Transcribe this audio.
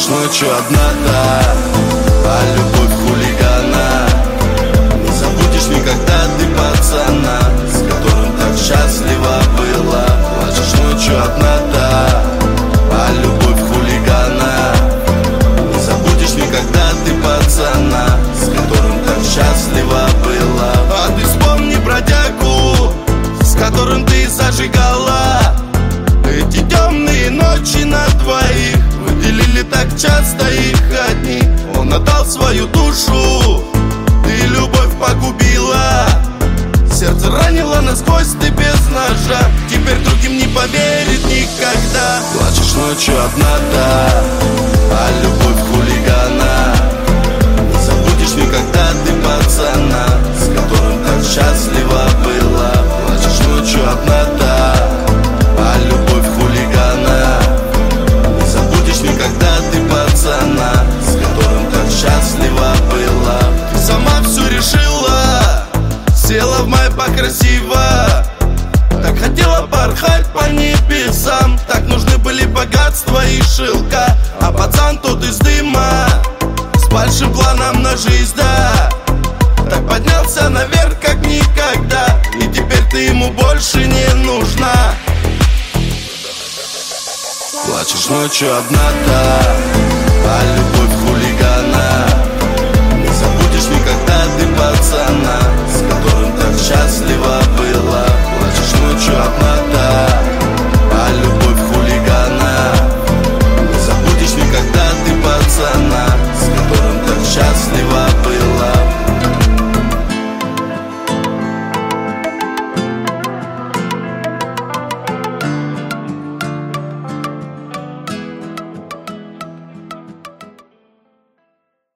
Плачешь ночью одна, да, а любовь хулигана. Не забудешь никогда ты пацана, с которым так счастлива была. Плачешь ночью одна, да, а любовь хулигана. Не забудешь никогда ты пацана, с которым так счастлива была. А ты вспомни бродягу, с которым ты зажигала эти темные ночи на двоих. Вы делили так часто их одни. Он отдал свою душу, ты любовь погубила. Сердце ранило насквозь, ты без ножа. Теперь другим не поверит никогда. Плачешь ночью одна, да, а любовь хулигана. Не забудешь никогда ты пацана, с которым так счастлива была. Плачешь ночью одна, да, а любовь хулигана. Не забудешь никогда ты пацана, с которым так счастлива была. Ты сама все решила, села в май покрасиво. Так хотела порхать по небесам, так нужны были богатства и шелка. А пацан тот из дыма, с большим планом на жизнь, да. Так поднялся наверх как никогда, и теперь ты ему больше не нужна. Плачешь ночью одна, да,